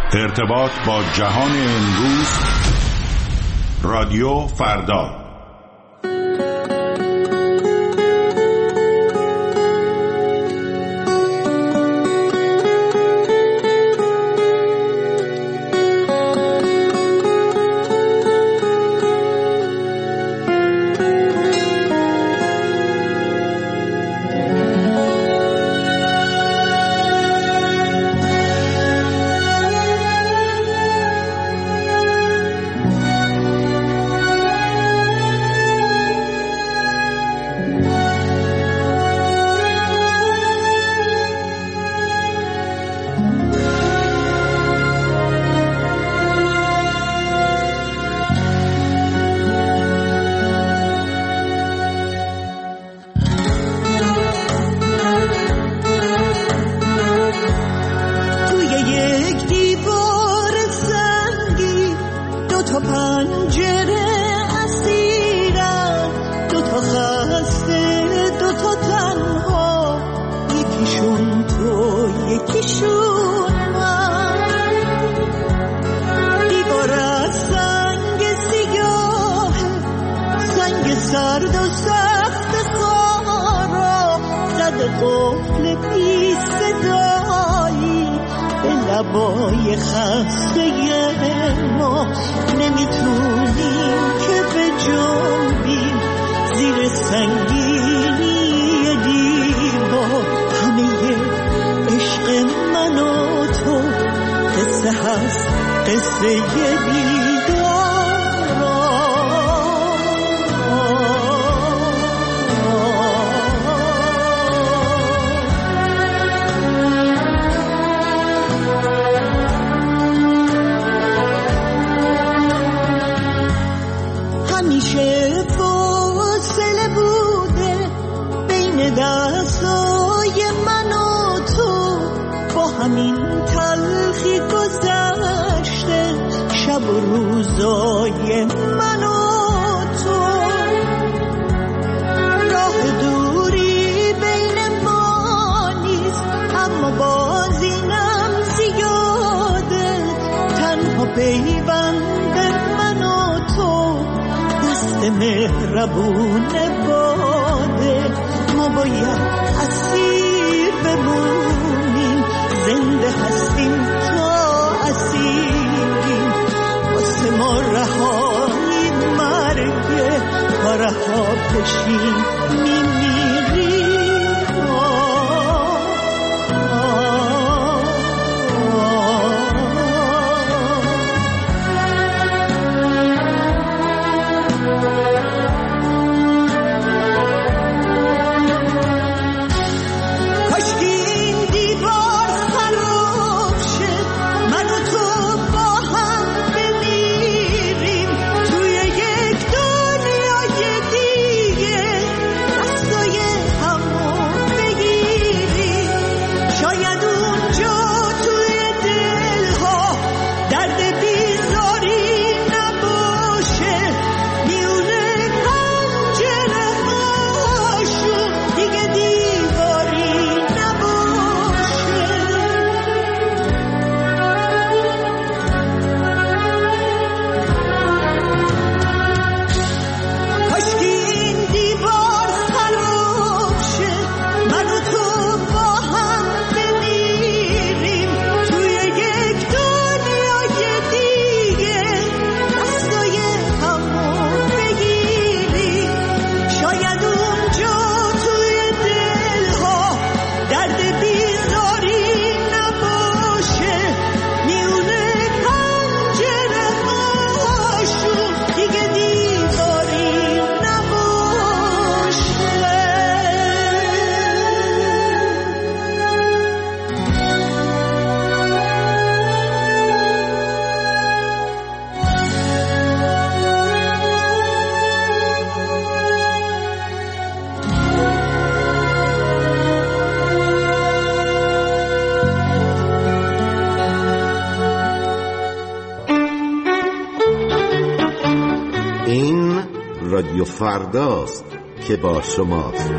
ارتباط با جهان امروز، رادیو فردا. لبای خسته ما نمیتونیم که به جنبیم زیر سنگینی دیوار. همه عشق من و تو قصه هست، قصه بیدار. دستای من و تو با همین تلخی گذشته، شب و روزای من و تو. راه دوری بین ما نیست، اما باز اینم زیاده. تنها پیوند من و تو دست مهربون باده. ما باید اسیر بمونیم، زنده هستیم تا اسیریم. واسه ما رهایی مرگه، تا رها بشیم میمیریم. رادیو فرداست که با شماست.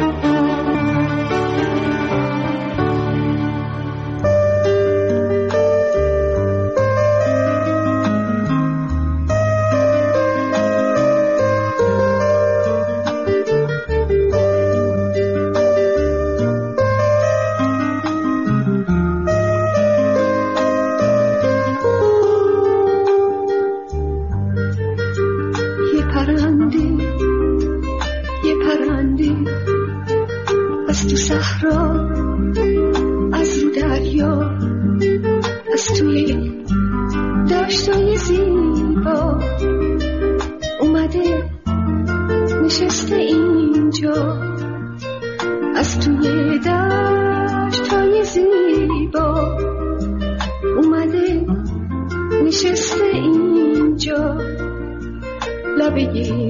نشسته اینجا لبه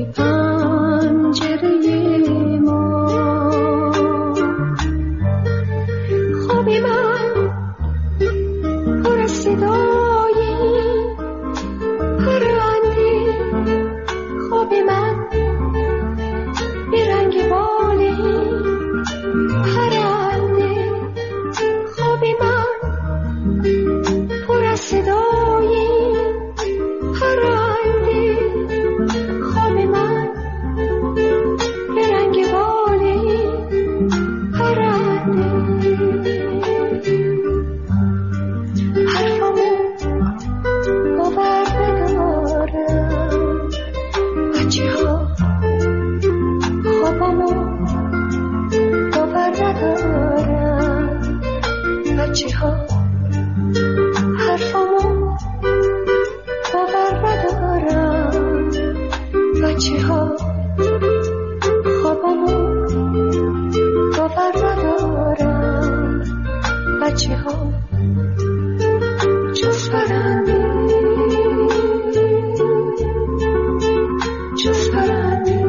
پنجره ما، خواب من پر از صدای پرنده، خواب من به رنگ باله پرنده، خواب من پر از صدای پرنده، خواب من به رنگ باله پرنده. حرفمو باور ندارم بچه ها، خوابمو باور ندارم بچه ها، حرفمو باور ندارم بچه ها، خوابمو باور ندارم بچه ها، جز پرنده، جز پرنده،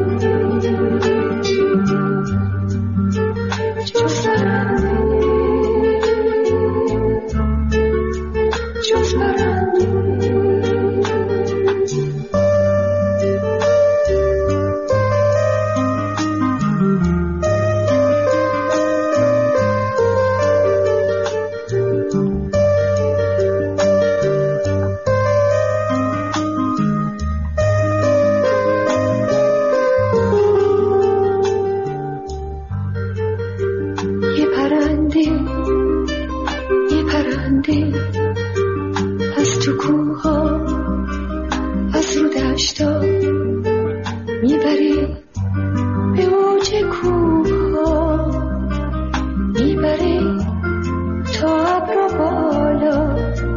جز پرنده، جز پرنده. یه پرنده از تو کوها، از رو دشتا میبره به اوج کوها، میبره تا ابرو بالا،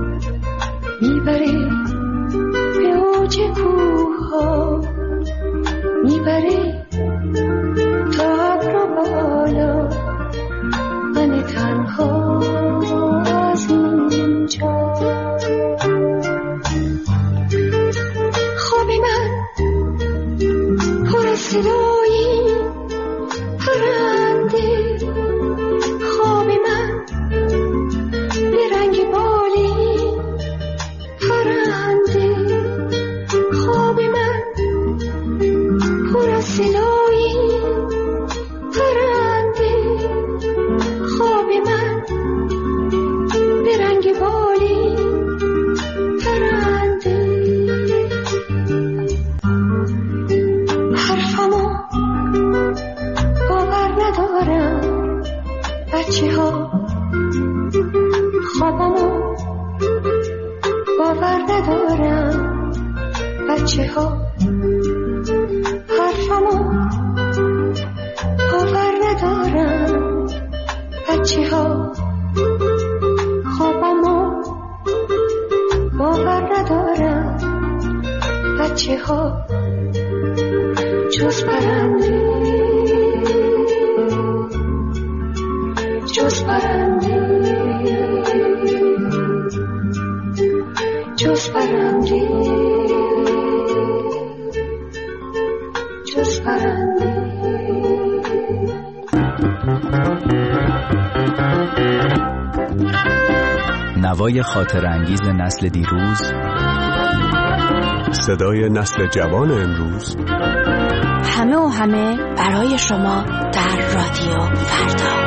میبره به اوج کوها، میبره تا ابرو بالا. من تنها از اینجا، خواب من پر از صدای پرنده، خواب من به رنگ بالی پرنده، خواب من پر از صدای پرنده، خواب من به رنگ بالی پرنده. حرفمو باور ندارم بچه ها، خوابمو باور ندارم بچه ها، حرفمو باور ندارم بچه ها، خوابمو باور ندارم بچه ها، جز پرنده، جز پرنده، جز پرنده، جز پرنده. نوای خاطر انگیز نسل دیروز، صدای نسل جوان امروز، همه و همه برای شما در رادیو فردا.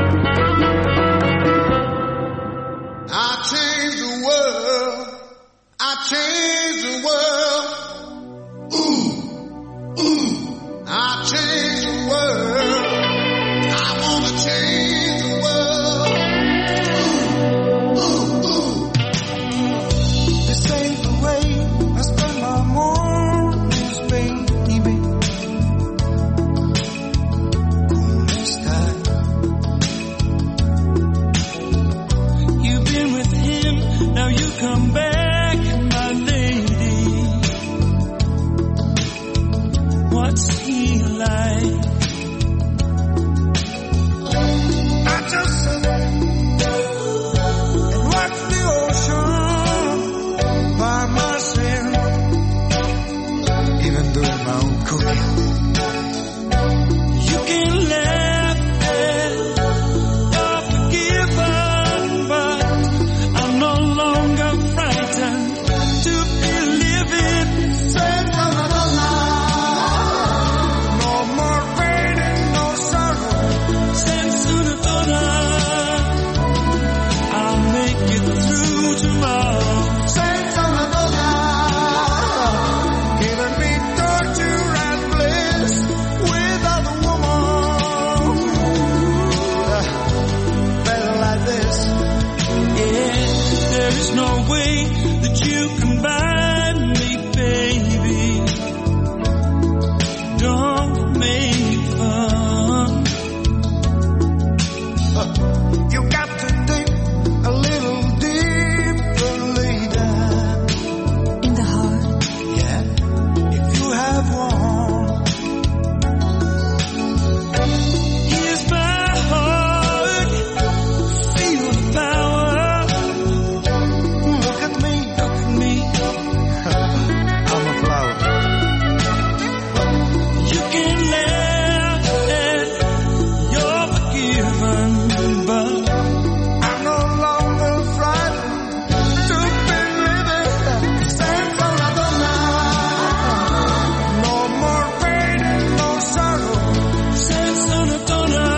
Now you come back, my lady. There's no way that you can buy me, baby. Don't make fun. You got to think a little deeper later. In the heart. Yeah, if you have one. Here's my heart. Feel the power. Look at me, look at me. I'm a flower. You can laugh and you're forgiven, but I'm no longer frightened to be living. Stand for another night. No more pain and no sorrow. Stand for another.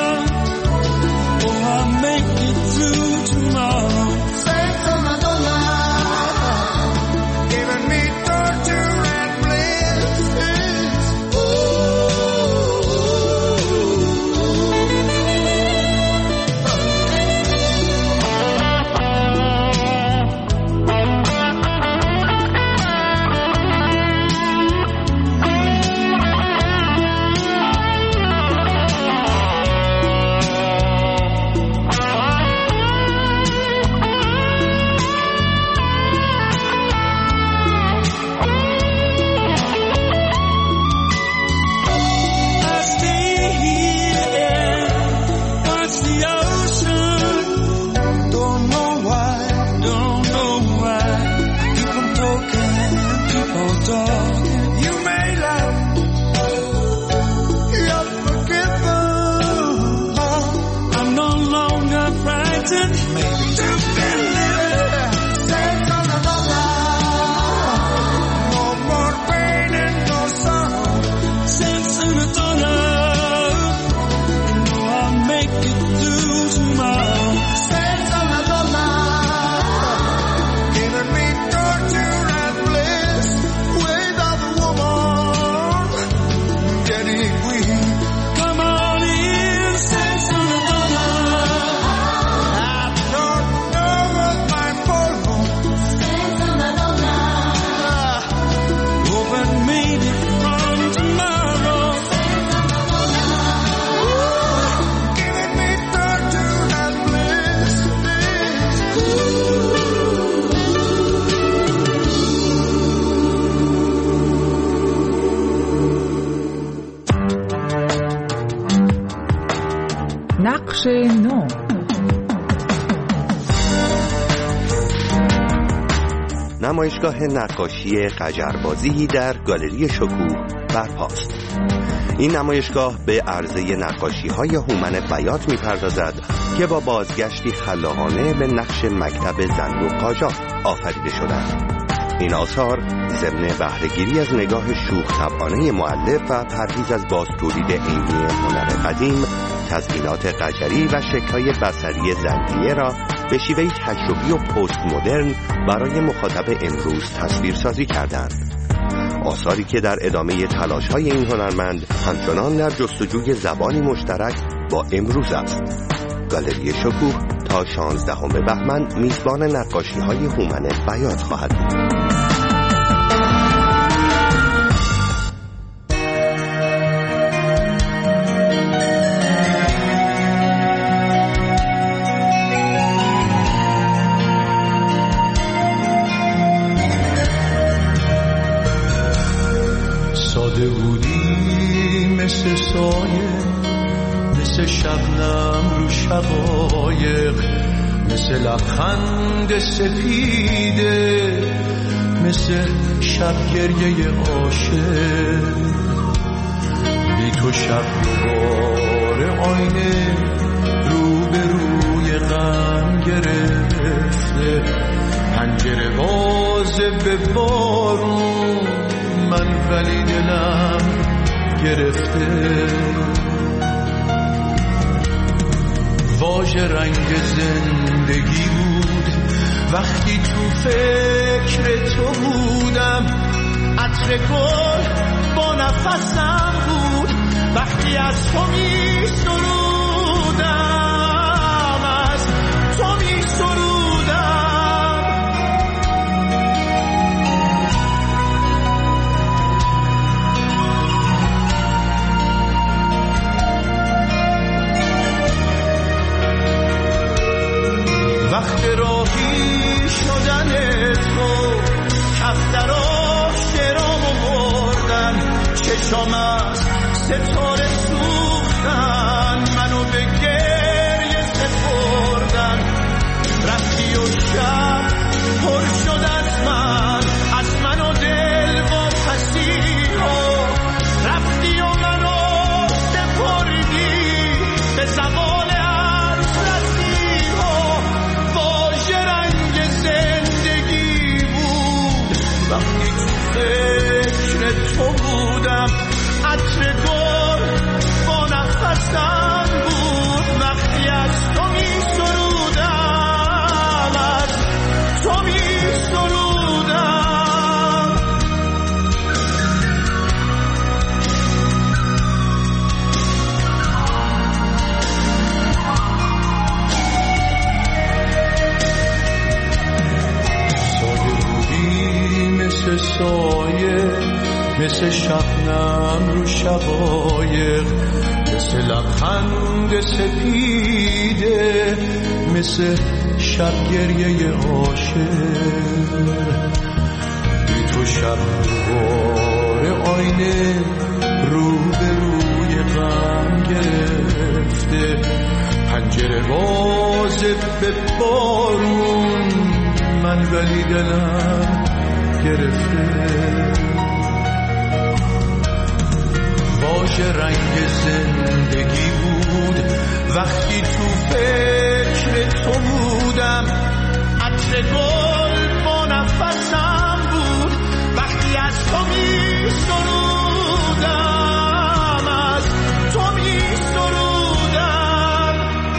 Oh, I'll make it through tomorrow. Stand for another night. Giving me torture and bliss. I stay here and watch the ocean. Don't know why, don't know why. Keep on talking, keep on talking. You may laugh, you're forgiven. I'm no longer frightened. Maybe to be living. Stand on another. No more pain and no sorrow. Sense in the tunnel. You know I'll make it through tomorrow. Sense on the tunnel. Giving me torture and bliss. Without a woman, getting weak. Come on in, sense on the tunnel. I don't know what my follow. Sense on the tunnel. Open maybe from tomorrow. Giving me torture and bliss. نقش نو. نمایشگاه نقاشی قجربازی در گالری شکوه برپاست. این نمایشگاه به عرضه نقاشی‌های هومن بیات می‌پردازد که با بازگشتی خلاقانه به نقش مکتب زندوق قاجار آفریده شدند. این آثار ضمن بهره‌گیری از نگاه شوخ طبعانه مؤلف و پرهیز از بازتولید عینی هنر قدیم، تزئینات قجری و شکل‌های بصری زندیه را به شیوهی تجربی و پست مدرن برای مخاطب امروز تصویرسازی کردند. آثاری که در ادامه تلاش‌های این هنرمند همچنان در جستجوی زبانی مشترک با امروز است. گالری شکوه تا 16 بهمن میزبان نقاشی‌های هومن بیات خواهد بود. ساده بودی مثل سایه، مثل شبنم رو شقایق، مثل لبخند سفیده، مثل شب گریه عاشق. بی تو شب دوباره آینه رو به روی غم گرفته، پنجره بازه به بارون، من ولی دلم گرفته. واژه رنگ زندگی بود وقتی تو فکر تو بودم، عطر گل با نفسم بود وقتی از تو می سرودم، از تو می سرودم. ستاره سوختن، منو به گریه سپردن. رفتی و شب پر شد از من و دل و پسیها. رفتی و منو سپردی به زوال عرض رسیها. واژه رنگ زندگی بود وقتی تو فکر تو بودم. عطر گل با نفسم بود وقتی از تو می سرودم، از تو می سرودم. سایه بودی مثل سایه، مثل شبنم رو شقایق، مثل لبخند سپیده، مثل شب گریه عاشق. بی تو شب دوباره آینه رو به روی غم گرفته. پنجره بازه به بارون، من ولی دلم گرفته. واژه رنگ زندگی بود وقتی تو فکر تو بودم. عطر گل با نفسم بود وقتی از تو می سرودم، از تو می سرودم.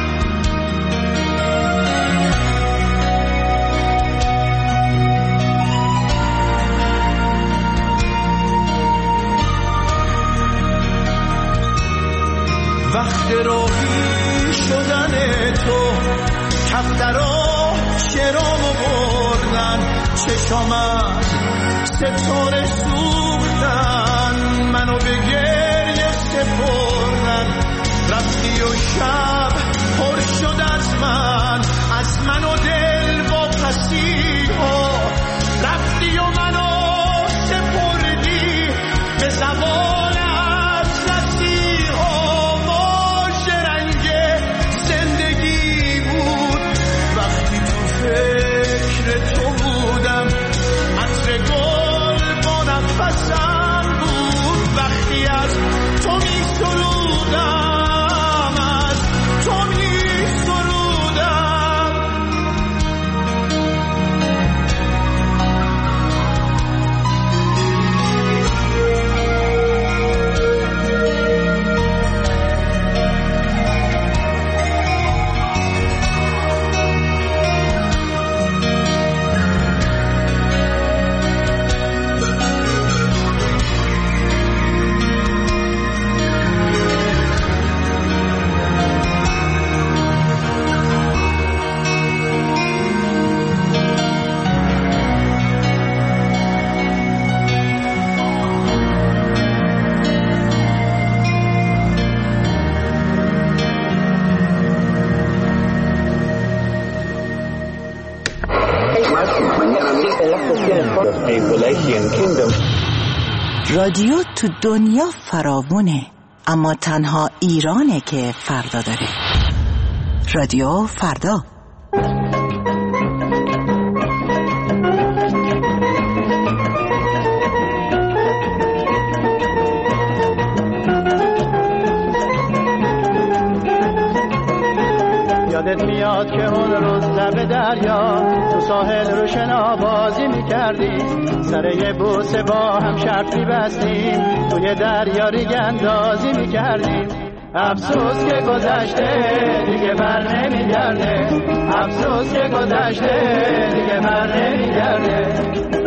وقت راهی شدن تو کفترا شرامو بردن. چشام از ستاره سوختن، منو به گریه سپردن. رفتی و شب پر شد از من و دل و پسیها. رفتی و منو سپردی به زوال فکر تو بودم. عطر گل با نفسم بود وقتی از تو می سرودم، از تو می سرودم. رادیو تو دنیا فراوونه، اما تنها ایرانه که فردا داره. رادیو فردا. یادت میاد که اون روز لب دریا تو ساحل رو شنا بازی میکردی، سر یه بوسه با هم شرط میبستیم، توی دریا ریگ اندازی میکردیم. افسوس که گذشته دیگه بر نمیگرده، افسوس که گذشته دیگه بر نمیگرده.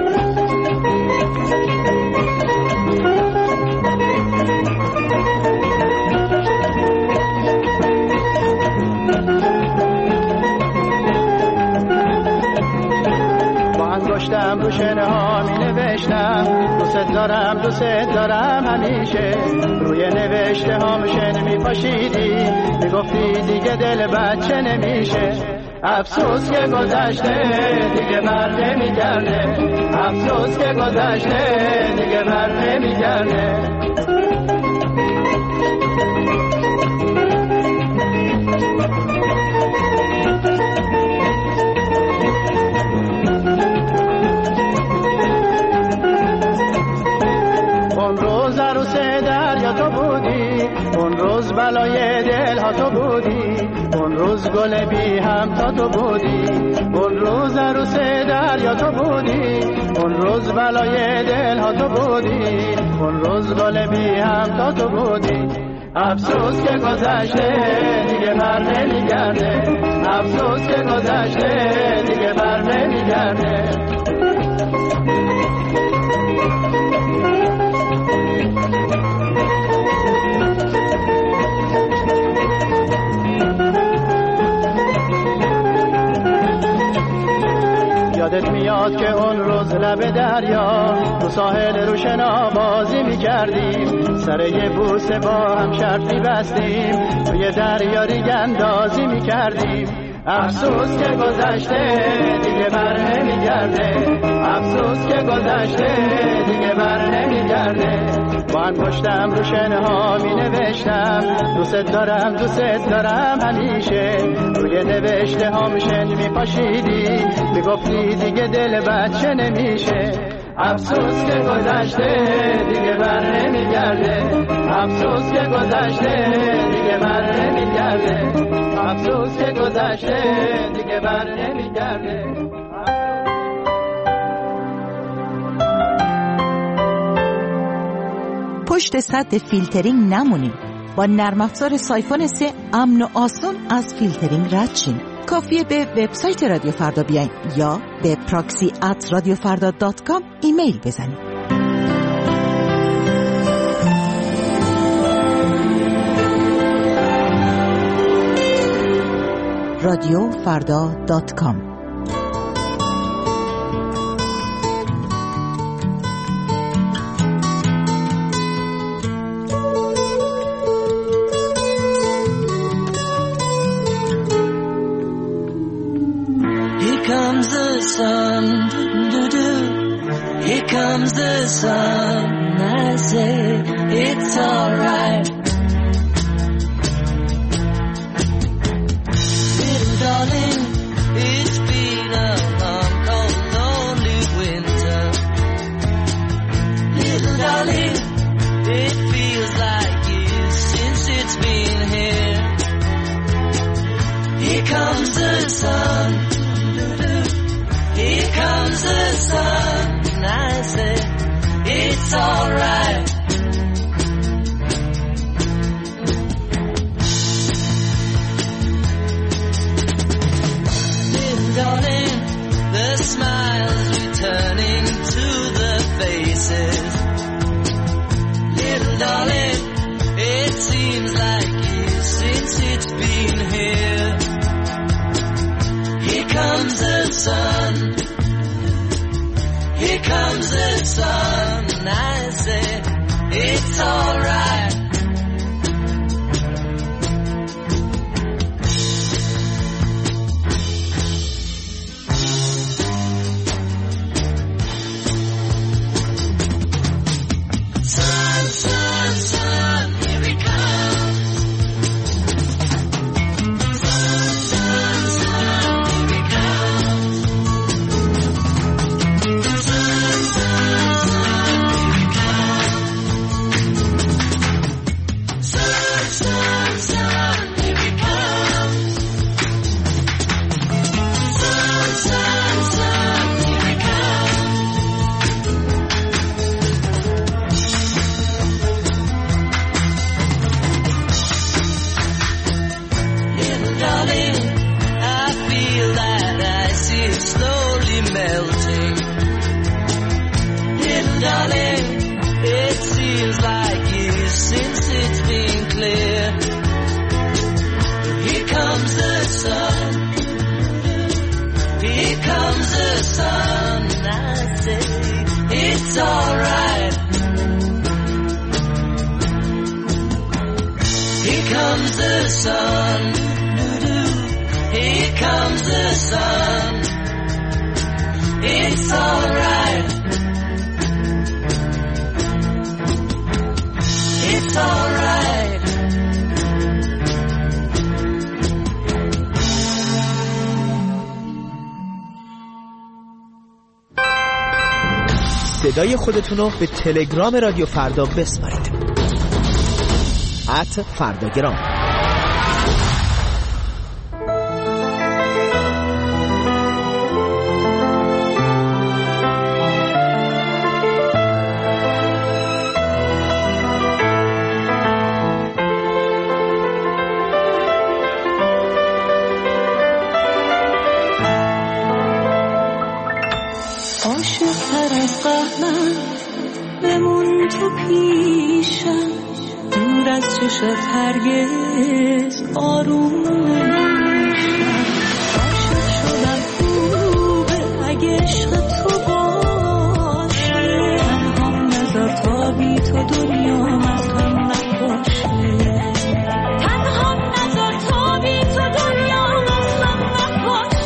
انگشتم رو شنه ها می نوشتم دوست دارم همیشه. روی نوشته ها مشن می پاشیدی، می گفتی دیگه دل بچه نمیشه. افسوس که گذشته دیگه بر نمیگرده، افسوس که گذشته دیگه بر نمیگرده. اون روز عروس دریا تو بودی، اون روز بلای دل ها تو بودی، اون روز گل بی هم تا تو بودی، اون روز عروس دریا تو بودی، اون روز بلای دل ها تو بودی، اون روز گل بی هم تا تو بودی. افسوس که گذشته دیگه بر نمیگرده، افسوس که گذشته دیگه بر نمیگرده. یادت میاد که اون روز لب دریا تو ساحل روشنا بازی میکردیم، سر یه بوسه با هم شرط میبستیم، توی دریا ریگ اندازی میکردیم. افسوس که گذشته دیگه بر نمیگرده، افسوس که گذشته دیگه بر نمیگرده. با انگشتم رو شنه ها می نوشتم دوست دارم دوست دارم همیشه، روی نوشته هام شن می پاشیدی، می گفتی دیگه دل بچه نمیشه. افسوس که گذشته دیگه بر نمیگرده، افسوس که گذشته دیگه بر نمیگرده، افسوس که گذشته دیگه بر نمیگرده. پشت سد فیلترینگ نمونید. با نرم افزار سایفون 3 امن و آسون از فیلترینگ رد شین. کافیه به وبسایت رادیو فردا بیاین یا به proxy@radiofarda.com ایمیل بزنید. radiofarda.com. comes the sun, here comes the sun, I say it's alright. Little darling, it's been a long, cold, lonely winter. Little darling, it feels like years since it's been here. Here comes the sun, here comes the sun, and I say it's alright. Little darling, the smiles returning to the faces. Little darling, it seems like years since it's been here. Here comes the sun, here comes the sun, and I say it's alright. Sun, sun, sun, here he comes. Sun, sun, sun, here he comes. Sun, sun, sun, here he comes. Sun, sun, sun, here he comes. Sun, sun, sun, here he comes. Little darling, I feel that ice is slowly melting. Little darling, it seems like years since it's been clear. Here comes the sun, here comes the sun, and I say it's alright. Here comes the sun, here comes the sun, it's alright. It's alright. صدای خودتون رو به تلگرام رادیو فردا بسپارید. @فرداگرام. عاشق‌تر از قهرم بمون تو پیشم، دور از چشت هرگز آروم نمیشم. عاشق شدم خوبه اگه عشق تو باشه، تنهام نذار تا بی تو دنیا از هم نباشه. تنهام نذار تا بی تو دنیا از هم نباشه.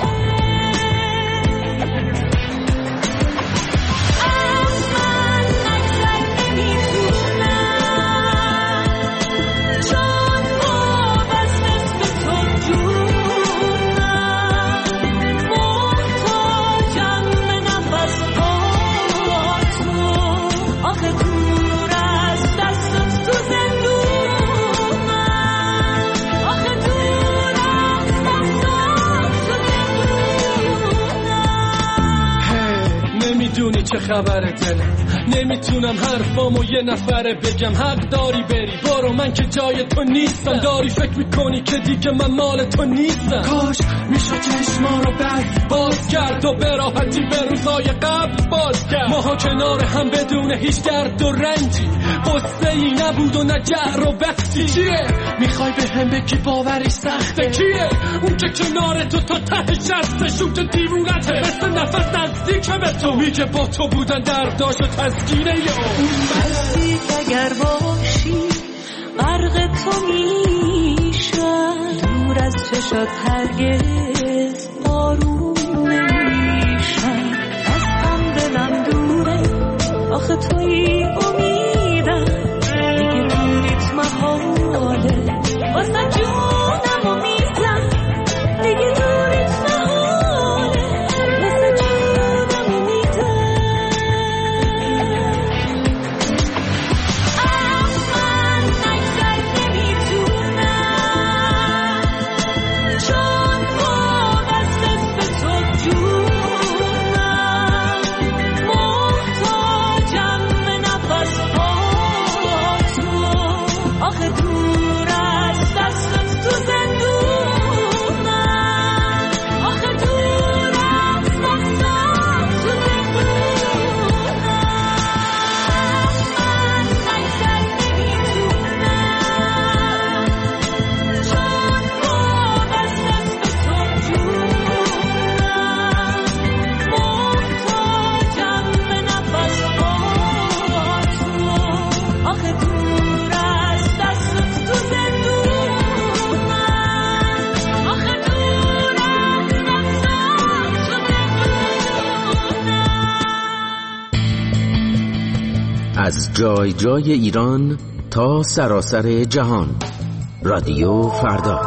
نمیدونی چه خبره دلم، نمیتونم حرفامو یه نفره بگم. حق داری بری برو، من که جای تو نیستم. داری فکر میکنی که دیگه من مال تو نیستم. کاش میشد چشما رو بس باز کرد و به راحتی به روزای قبل باز کرد. ماها کنار هم بدون هیچ درد و رنجی، قصه ای نبود و نه جهر و بحثی. چیه میخوای به هم بگی باوری سخته؟ کیه اون که کنار تو تا ته شسته؟ شوت دیوونته مثل نفس نزدیک به تو، میگه با تو بودن درداش و تسکینه اون بستی اگر باشی غرق تو میشم، دور از چشت هرگز آروم نمیشم. از هم دلم دوره آخه توی امیدم، دیگه دوریت محاله واسه جونم امیدم. دیگه دوریت محاله واسه جونم امیدم. من نگذر نمیتونم، چون وابسته به تو جونم. محتاجم به نفس با تو، آخه دور از دستت تو زندونم. آخه دور از دستت تو زندونم. من نگذر نمیتونم، چون وابسته به تو جونم. محتاجم به نفس با تو، آخه دور از دستت تو زندونم. آخه دور از دستت تو زندونم. از جای جای ایران تا سراسر جهان، رادیو فردا.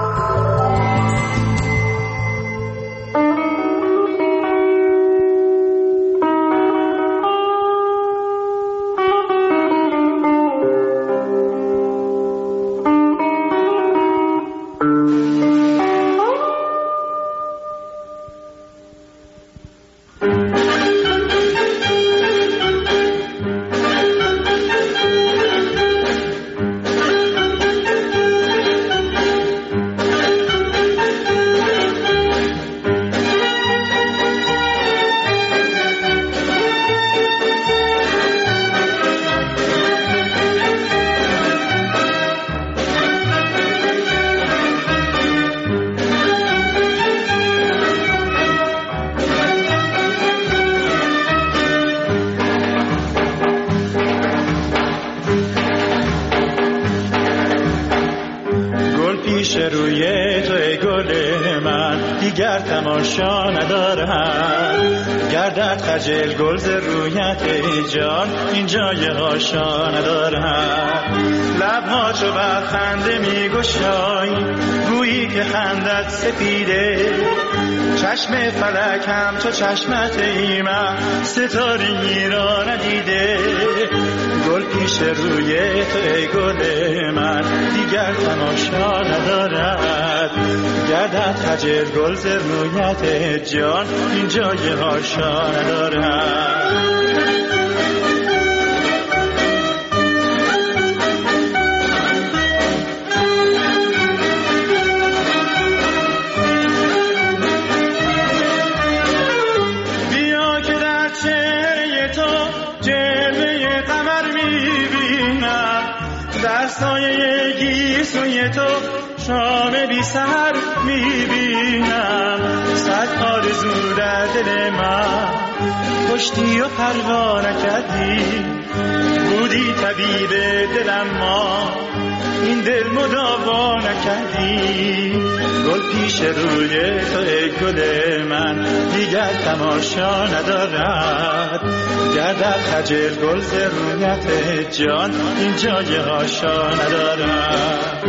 پیش روی توی گل من دیگر تماشا ندارم. گردت خجل گل ز رویت ای جان این جای هاشا ندارم. لبها چو بر خنده می گشای گویی که خندت سپیده. چشم فلک هم تو چشمت ای من ستارگی را ندیده. روی تو ای گل من دیگر تماشا ندارد. گردد خجل گل ز رویت جان این جای هاشا ندارد. سایه گیسوی تو شام بی سحر میبینم. صد آرزو در دل من کشتی و پروا نکردی. بودی طبیب دلم ما این دل مداوا نکردی. گل پیش روی تو ای گل من دیگر تماشا ندارد. گردد خجل گل ز رویت جان این جای هاشا ندارد.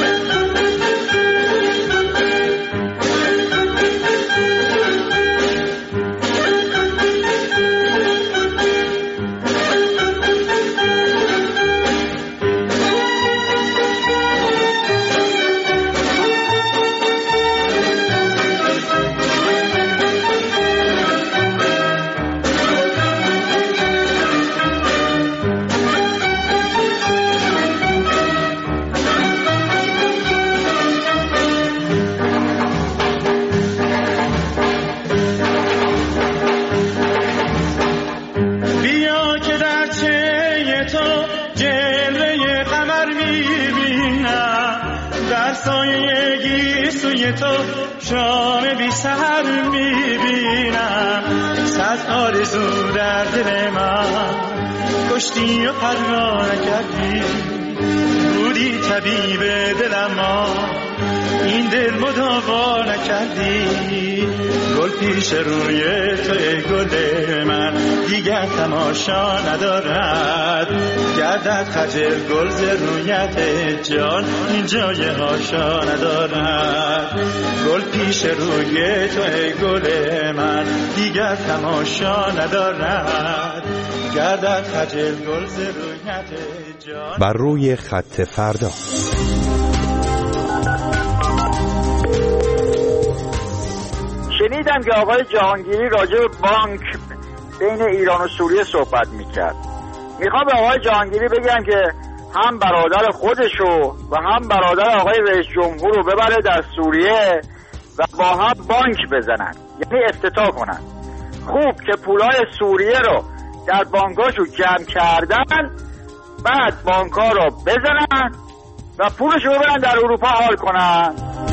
تو شام بی سحر میبینم. صد آرزو در دل من کشتی و پروا نکردی. بودی طبیب دلم ما این دل مداوا نکردی. گل پیش روی تو ای گل من دیگر تماشا ندارد. گردد خجل گل ز رویت جان این جای هاشا ندارد. گل پیش روی تو ای گل من دیگر تماشا ندارد. گردد خجل گل ز رویت جان. بر روی خط فردا. شنیدم که آقای جهانگیری راجع به بانک بین ایران و سوریه صحبت میکرد. میخوام به آقای جهانگیری بگم که هم برادر خودشو و هم برادر آقای رئیس جمهور رو ببره در سوریه و با هم بانک بزنن، یعنی افتتاح کنن. خوب که پولای سوریه رو در بانکاشو جمع کردن، بعد بانکا رو بزنن و پولشو ببرن در اروپا حال کنن.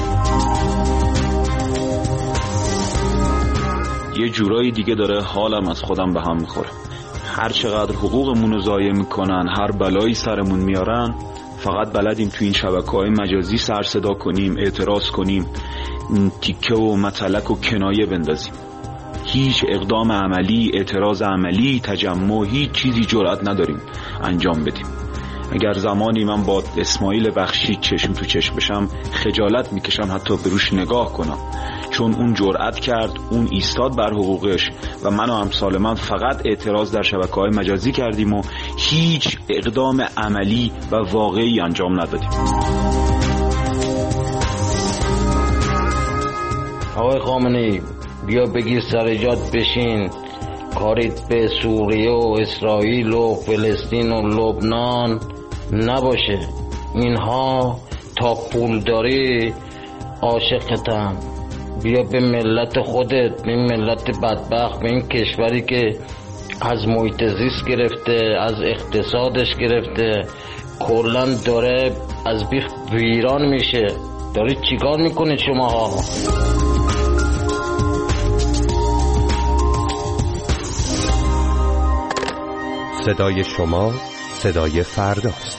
یه جورایی دیگه داره حالم از خودم به هم میخوره. هر چقدر حقوقمون رو ضایع میکنن، هر بلایی سرمون میارن، فقط بلدیم تو این شبکه‌های مجازی سر صدا کنیم، اعتراض کنیم، تیکه و متلک و کنایه بندازیم. هیچ اقدام عملی، اعتراض عملی، تجمع، هیچ چیزی جرأت نداریم انجام بدیم. اگر زمانی من با اسماعیل بخشی چشم تو چشم بشم، خجالت میکشم حتی به روش نگاه کنم، چون اون جرأت کرد، اون ایستاد بر حقوقش و من و امثال من فقط اعتراض در شبکه‌های مجازی کردیم و هیچ اقدام عملی و واقعی انجام ندادیم. آقای خامنه‌ای، بیا بگیر سر جات بشین، کاریت به سوریه و اسرائیل و فلسطین و لبنان نباشه. اینها تا پول داری عاشقتن. بیا به ملت خودت، به ملت بدبخت، به این کشوری که از محیط زیست گرفته، از اقتصادش گرفته، کلن داره از بیخ ویران میشه. دارید چیکار میکنید شماها؟ صدای شما صدای فرداست.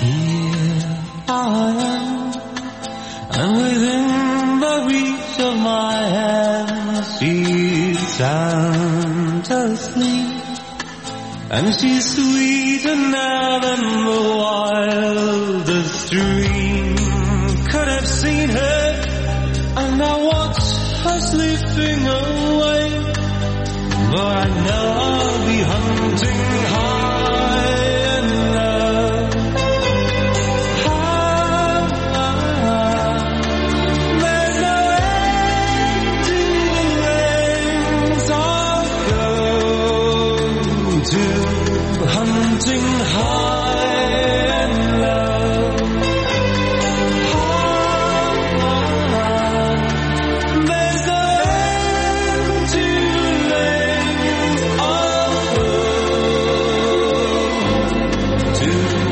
And within the reach of my hand, she's sound asleep, and she's sweeter now than the wildest dream could have seen her. And I watch her slipping away, but I know I'll be hunting high and low. to hunting high and low. There's no end to length I'll go to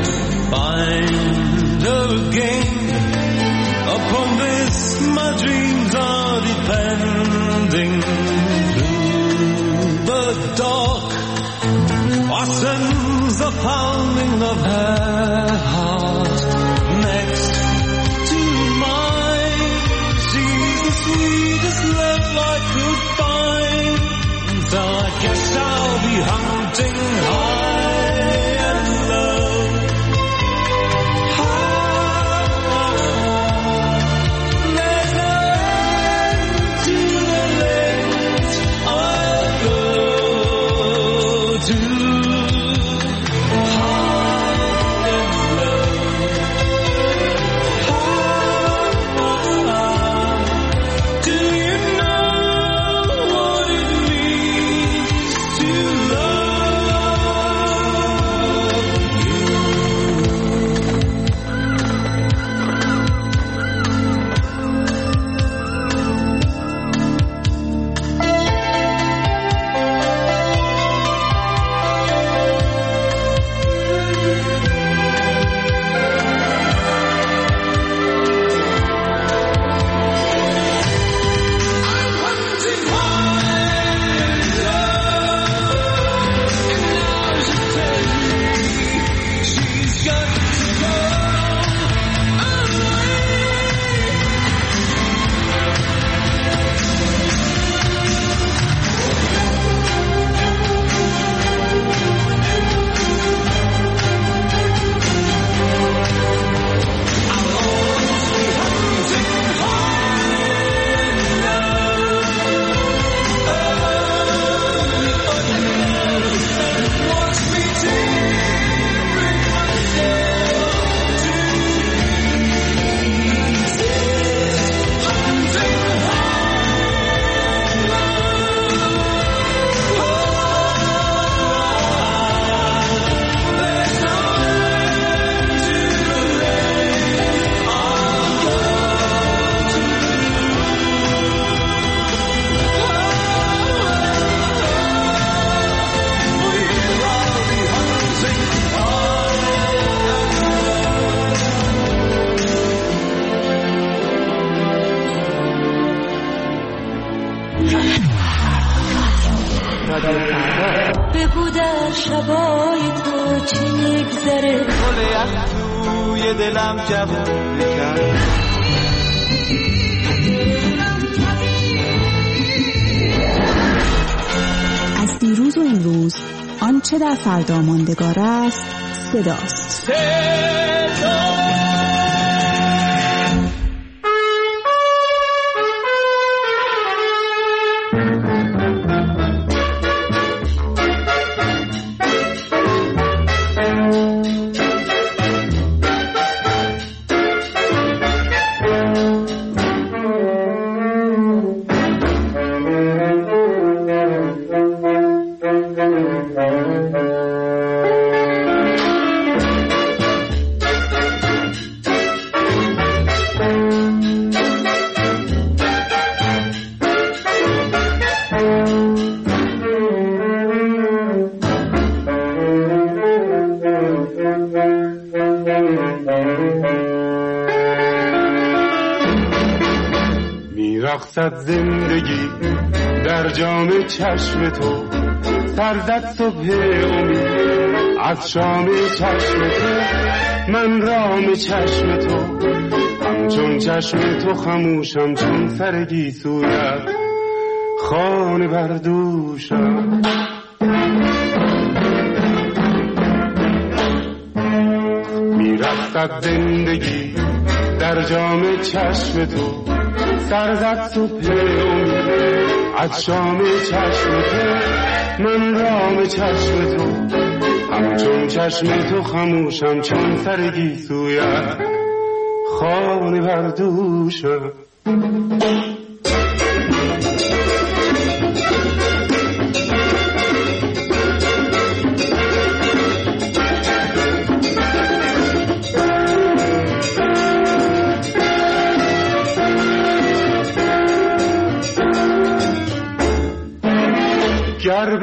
find again. Upon this my dreams are depending. Through the dark ascends the pounding of her heart. Next to mine, she's the sweetest love I could find. So I guess I'll be hunting high and low. There's no end to the length I'll go to. بگو در شبای تو چی میگذره، گل یخ توی دلم جوون کرد. از دیروز و امروز آنچه در فردا ماندگار است صداست. میرقصد زندگی در جام چشم تو، سرزد صبح امید از شام چشم تو. من رام چشم تو همچون چشم تو خموشم، چون سر گیسویت خانه بردوشم. میرقصد زندگی در جام چشم تو، سرزد صبح امید از شام چشم تو. من رام چشم تو همچون چشم تو خموشم، چون سر گیسویت خانه بردوشم.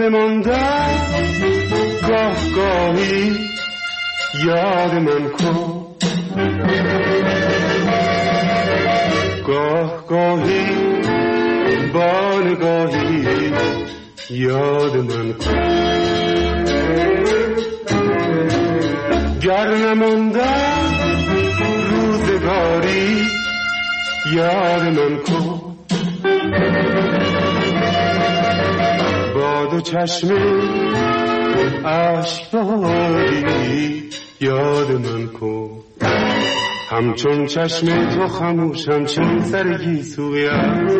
بماندم گاه گاهی یاد من کن، گاه گاهی با نگاهی یاد من کن. گر نماندم روزگاری یاد من کن، با دو چشم اشکباری یاد من کن. همچون چشم تو خموشم چون سر گیسویت،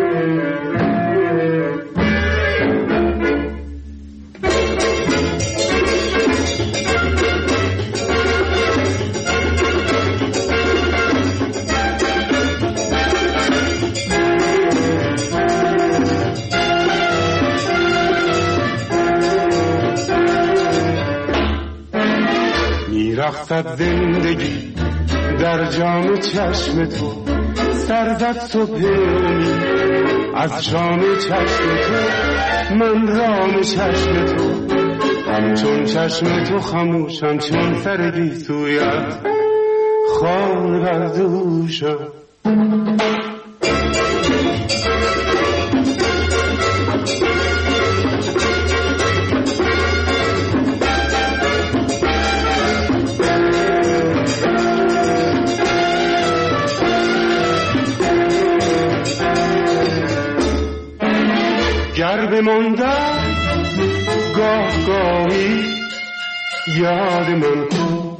رخصت زندگی در جام چشم تو، سرزد صبح امید از شام چشم تو، من رام چشم تو. همچون چشم تو خموشم چون سر گیسویت، خانه بر دوشم. گر بماندم گاه گاهی یاد من کن،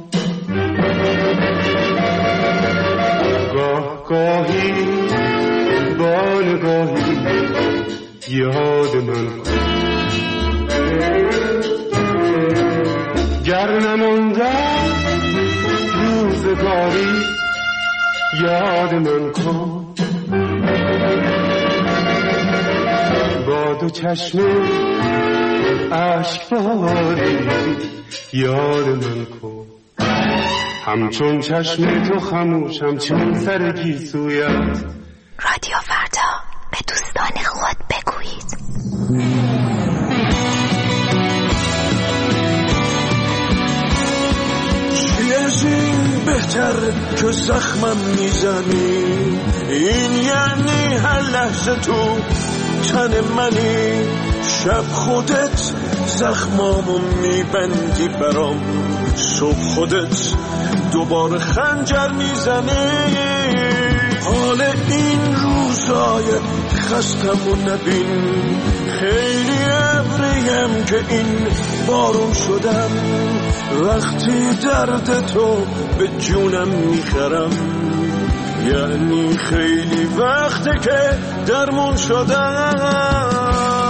گاه گاهی با نگاهی یاد من کن. گر نماندم روزگاری یاد من کن، با دو چشم اشکباری یاد من کن. همچون چشم تو خموشم چون سر گیسویت. رادیو فردا، به دوستان خود بگویید. چی از این بهتر که زخمم میزنی، این یعنی هر لحظه تو تن منی، شب خودت زخمامو میبندی برام، صبح خودت دوباره خنجر میزنی. حال این روزای خستمو نبین، خیلی ابریم که این بارون شدم، وقتی درد تو به جونم میخرم، یعنی خیلی وقته که درمون شدم.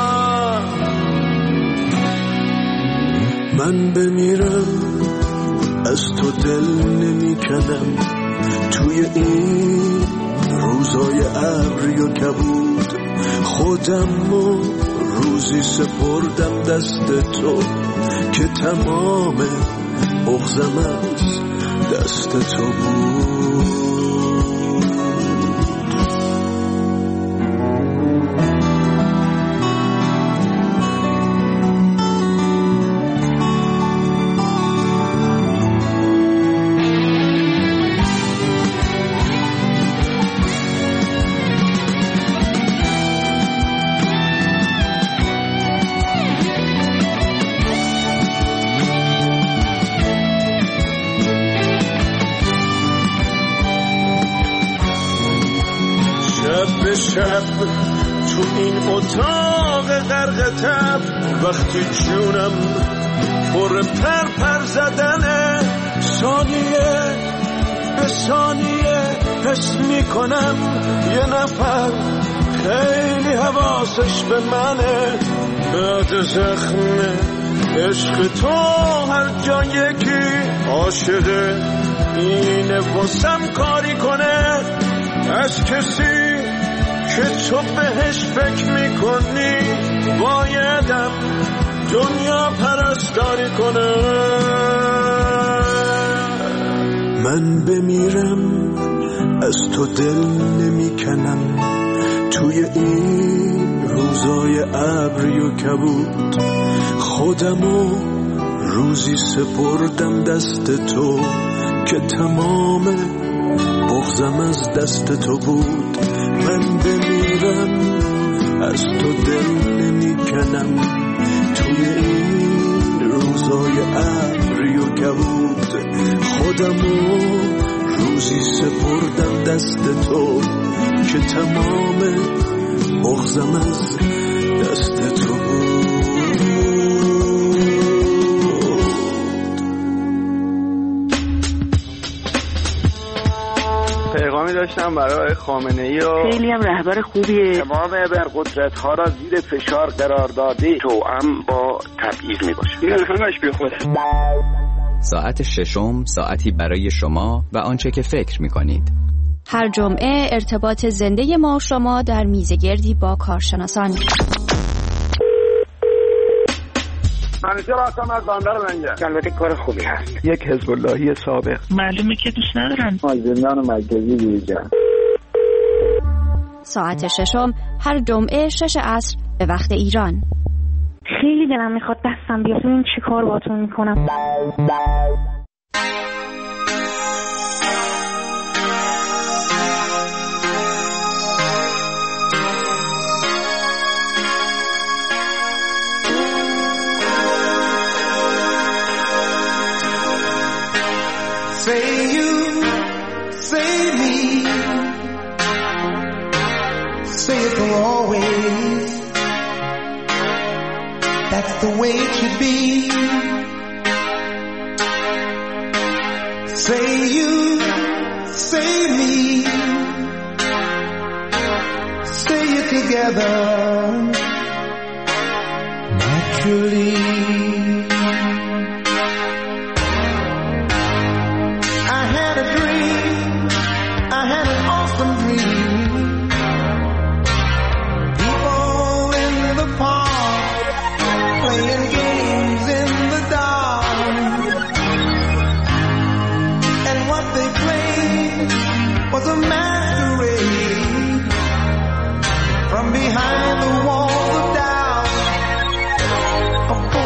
من بمیرم از تو دل نمی کنم، توی این روزای ابری و کبود خودم و روزی سپردم دست تو، که تمام بغضم از دست تو بود. شب تو این اتاق غرق تب، وقتی جونم پر پر زدنه، ثانیه به ثانیه حس میکنم یه نفر خیلی حواسش به منه. بعد زخم عشق تو هر جا یکی عاشقه، اینه واسم کاری کنه از کسی که تو بهش فکر میکنی، بایدم دنیا پرستاری کنه. من بمیرم از تو دل نمیکنم، توی این روزای ابری و کبود خودمو روزی سپردم دست تو که تمام بغضم از دست تو بود. من بمیرم از تو دل نمیکنم توی این روزای ابری و کبود. خودمو روزی سپردم دست تو که تمام بغضم از دست تو بود. پیغامی داشتم برای خامنه‌ای و خیلی هم رهبر خوبیه. تمام ابرقدرت‌ها را زیر فشار قرار داده توأم با تبعیض میباشه. این همش بی خوده. ساعت ششم ساعتی برای شما و آنچه که فکر می‌کنید. هر جمعه ارتباط زنده ما و شما در میزگردی با کارشناسان. منیجر هستم از بندر منجر. البته کار خوبی هست. یک حزب اللهی سابق. معلومه که دوست ندارن. از زندان مرکزی بیرون. ساعت ششم هر جمعه 6 عصر به وقت ایران. خیلی دلم میخواد دستم بیاد. این چی کار باتون میکنم؟ Say you, say me, say it for always. That's the way it should be. Say you, say me, say it together naturally. Was a masquerade from behind the walls of doubt.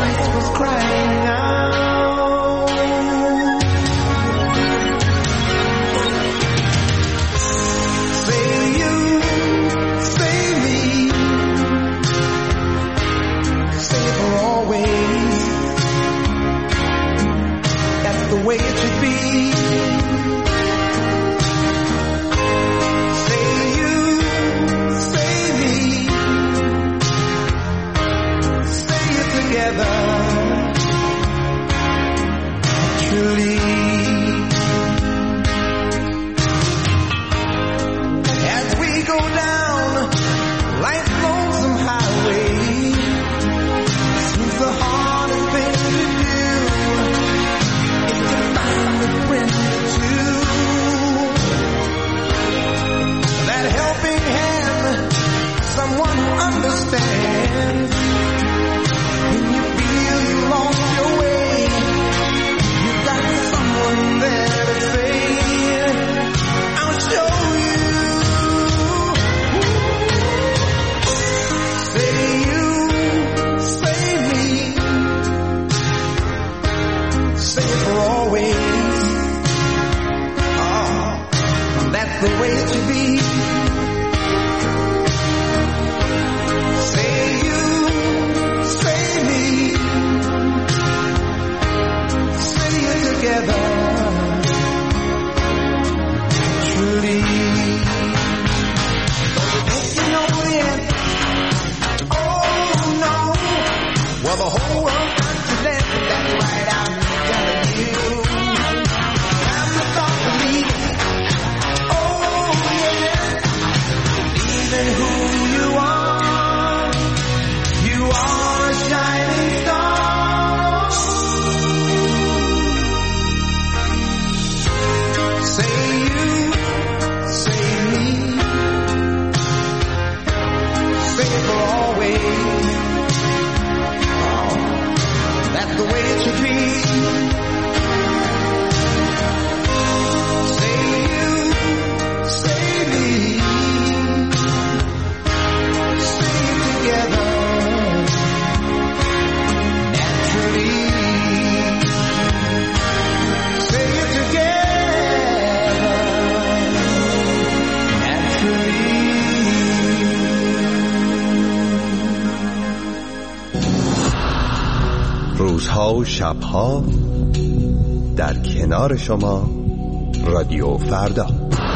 روزها و شبها در کنار شما رادیو فردا.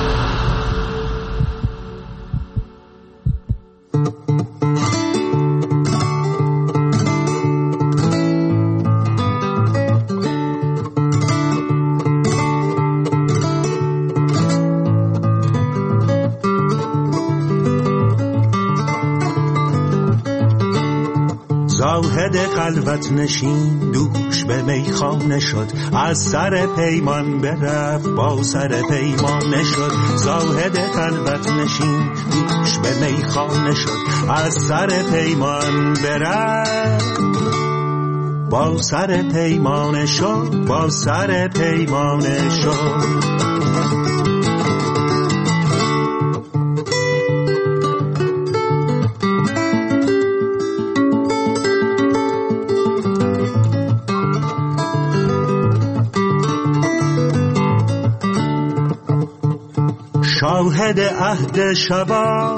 زاهد خلوت نشین دوش به میخانه شد، از سر پیمان برفت با سر پیمانه شد. زاهد خلوت نشین دوش به میخانه شد، از سر پیمان برفت با سر پیمانه شد، با سر پیمانه شد. شاهد عهد شبا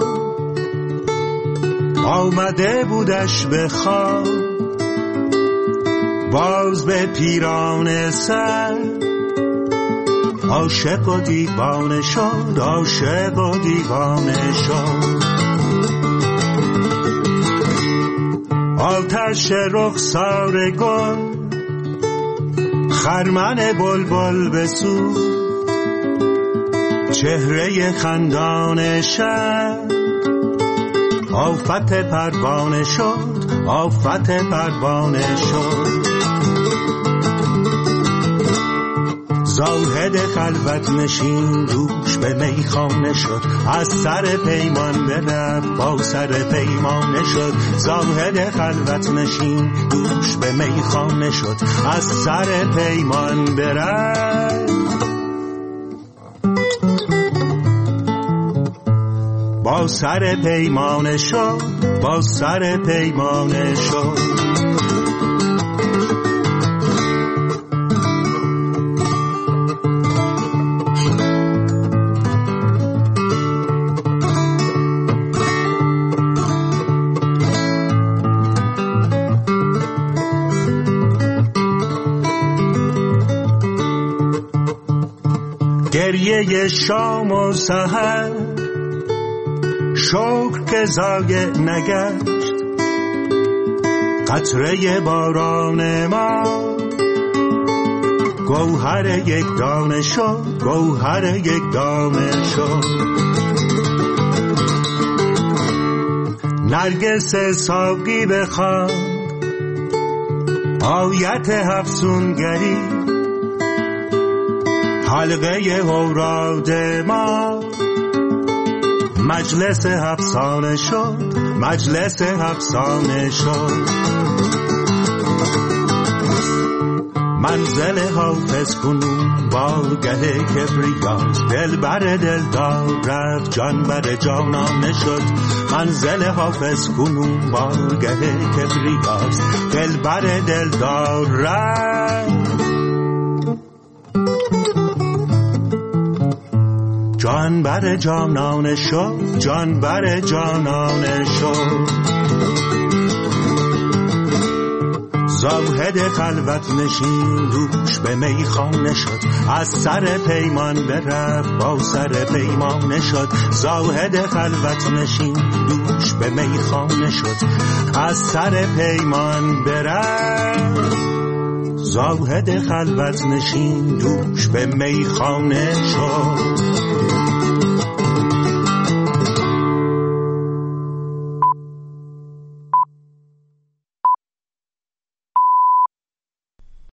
آمده بودش به خواب، باز به پیران سر عاشق و دیوانه شد، عاشق و دیوانه شد. آتش رخسار گل خرمن بلبل بسوز، چهره خندان شب آفت پروانه شد، آفت پروانه شد. زاهد خلوت نشین دوش به میخانه شد، از سر پیمان برفت با سر پیمانه شد. زاهد خلوت نشین دوش به میخانه شد، از سر پیمان برفت با سر پیمانه شد، با سر پیمانه شد. گریه شام و سحر شکر که ضایع نگشت، قطره باران ما گوهر یک دانه شد، گوهر یک دانه شد. نرگس ساقی بخواد آیت افسونگری، حلقه اوراد ما مجلس افسانه شد، مجلس افسانه شد. منزل حافظ کنون بارگه کبریاست، دل بر دلدار رفت جان بر جانانه شد. منزل حافظ کنون بارگه کبریاست، دل بر دلدار رفت جان بر جانانه شد، جان بر جانانه شد. زاهد خلوت نشین دوش به میخانه شد، از سر پیمان برفت با سر پیمانه شد. زاهد خلوت نشین دوش به میخانه شد، از سر پیمان برفت. زاهد خلوت نشین دوش به میخانه شد.